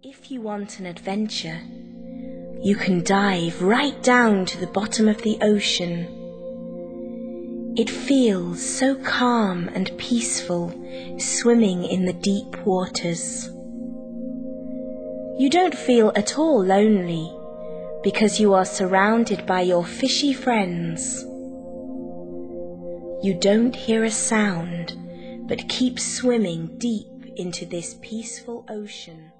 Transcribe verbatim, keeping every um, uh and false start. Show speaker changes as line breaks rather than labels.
If you want an adventure, you can dive right down to the bottom of the ocean. It feels so calm and peaceful swimming in the deep waters. You don't feel at all lonely because you are surrounded by your fishy friends. You don't hear a sound but keep swimming deep into this peaceful ocean.